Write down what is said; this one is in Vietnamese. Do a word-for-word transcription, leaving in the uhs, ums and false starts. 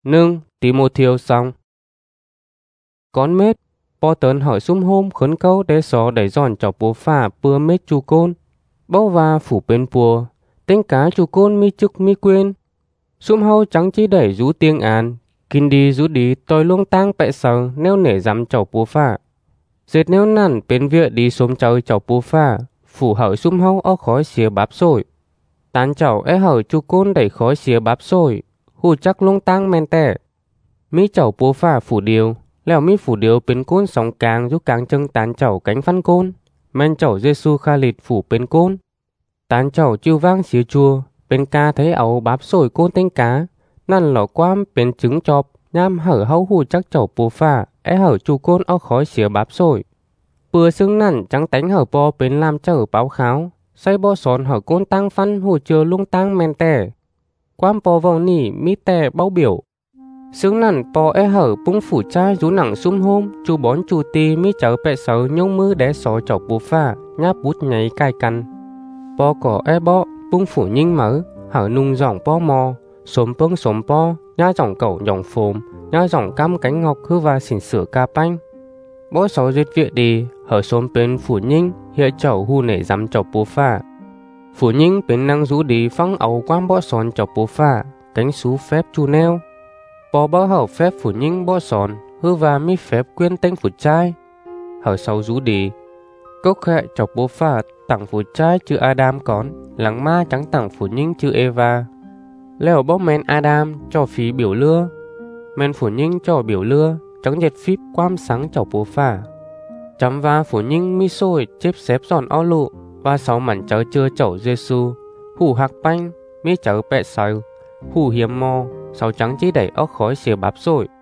Nương Timotheo xong. Con mết, po tấn hỏi sum hôm khấn câu để xó đẩy giòn chọc bố phà bưa mết chu côn. Bao và phủ bên pùa, tên cá chu côn mi chức mi quên. Sum hâu trắng chỉ đẩy rú tiếng án, kinh đi rú đi tôi luôn tang bẹ sờ nếu nể dám chọc bố phà. Dệt nếu nản bên việc đi xôm chơi chọc bố phà, phủ hỏi sum hâu ở khói xìa bắp sôi. Tán chậu é hỏi chu côn đẩy khói xìa bắp sôi, hù chắc luôn tang men tẻ. Mi chậu bố phà phủ điều, lèo mi phủ điều bên côn sóng càng giúp càng chân tán chậu cánh phân côn. Men chậu Giêsu kha lịt phủ bên côn. Tán chậu chiêu vang xìa chua, bên ca thấy ấu bắp sôi côn tên cá. Năn lỏ quam bên trứng chọp, nham hở hâu hù chắc chậu bố phà, é hở chu côn ở khói xìa bắp sôi. Bừa xương nằn trắng tánh hở bò bên làm chở báo kháo, say bò sòn hở côn tăng phân hù chưa lung tăng men tẻ. Quam bò vào nỉ mi tẻ bao biểu. Sướng nằn bò é hở bung phủ chai rú nặng sum hôm, chu bón chu ti mi chở bẹ sờ nhông mư đé sò chọc bố phà, nháp bút nháy cai căn. Bò cỏ é bọ, bung phủ nhinh mở, hở nung giỏng bò mò, xốm bông xốm bò, nhá giỏng cẩu giỏng phồm, nhá giỏng cam cánh ngọc hư và xỉn sửa ca panh. Bó sò duyệt viện đi, hở xốm bên phủ nhinh, hiện chậu hù nể dám chọc bố phà. Phủ nhinh bên năng rú đi phăng ấu quam bó sòn chọc bố phà, cánh xú phép chu neo. Bò bó hở phép phủ nhinh bó sòn, hư và mi phép quyên tên phủ trai. Hở sau rú đi, cốc hẹ chọc bố phà tặng phủ trai chữ Adam con, lắng ma trắng tặng phủ nhinh chữ Eva. Lèo bó men Adam cho phí biểu lưa, men phủ nhinh cho biểu lưa, trắng dệt phíp quam sáng chọc bố phà. Chấm va phủ nhinh mi sôi chếp xếp giòn o lụ, và sáu mảnh chớ chưa chậu Giêsu, hủ hạc banh, mi chớ bẹ sầu, hủ hiếm mò, sáu trắng chỉ đẩy ốc khói xìa bắp sôi.